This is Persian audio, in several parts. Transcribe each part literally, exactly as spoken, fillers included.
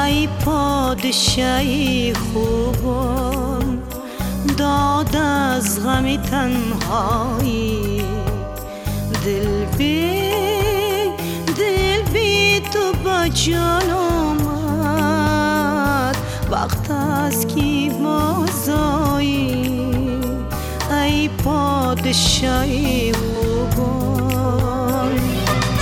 ای پادشاهی خوبان، داد از غم تنهایی. دل بی دل بی تو با جان آمد، وقت است که بازایی. ای پادشاهی خوبان،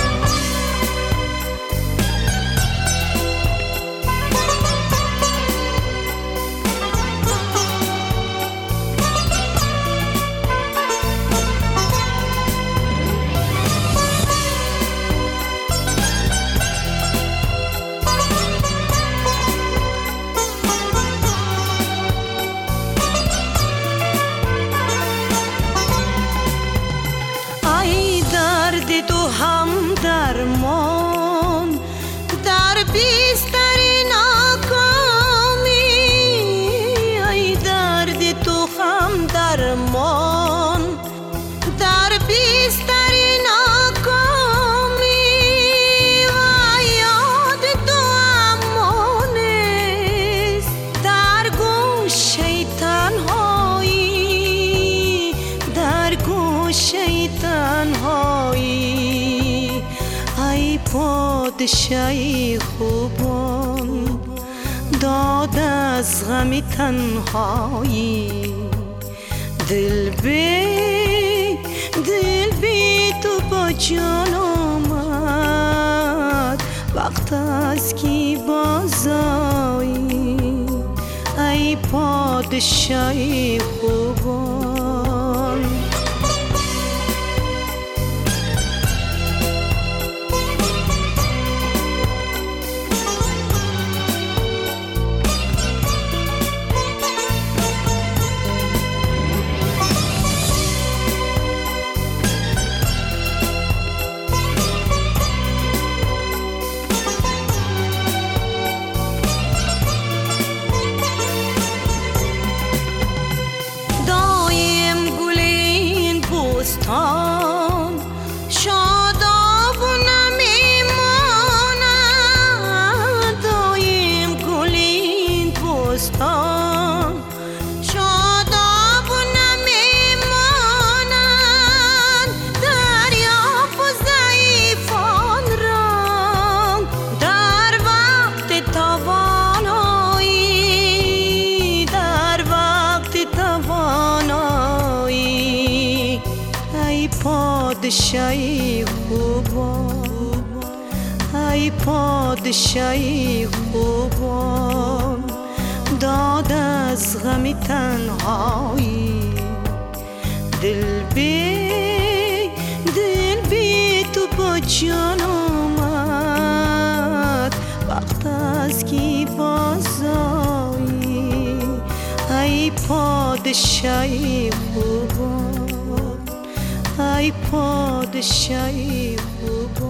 تو هم درمان در بستر ناکامی. ای درد تو هم درمان در بستر ناکامی. و یاد تو امانست در گوشه تنهایی، در گوشه تنهایی. ای پادشاهی خوبان، داد از غم تنهایی. دل بی دل بی تو با جان آمد، وقت است که بازایی. ای پادشاهی خوبان، شاداب و نمیماند. دایم گل این بستان شاداب و نمیماند. دریافت و ضعیفان را در وقت توانایی، در وقت توانایی. ای پادشاهی خوبان، ای پادشاهی خوبان، داد از غم تنهایی. دل بی دل بی تو با جان آمد، وقت است که بازایی. ای پادشاهی خوبان، ای پادشاهی خوبان.